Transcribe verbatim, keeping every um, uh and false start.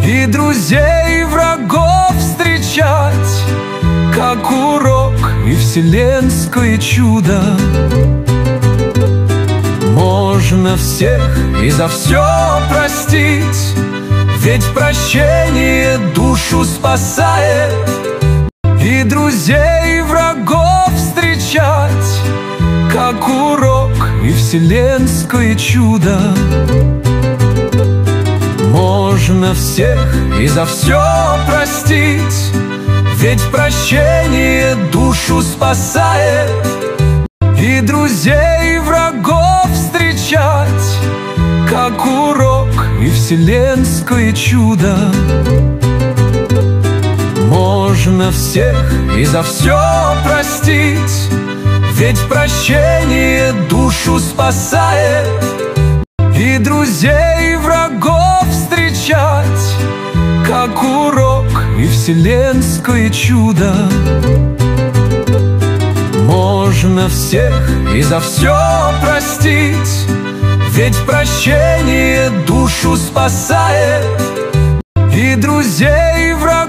и друзей, и врагов встречать, как урок и вселенское чудо. Можно всех и за все простить, ведь прощение душу спасает. И друзей, и врагов встречать, как урок и вселенское чудо. Можно всех и за все простить, ведь прощение душу спасает. И друзей, и врагов встречать, как урок и вселенское чудо. Можно всех и за все простить, ведь прощение душу спасает. И друзей, и врагов встречать, как урок и вселенское чудо. Можно всех и за все простить, ведь прощение душу спасает. И друзей,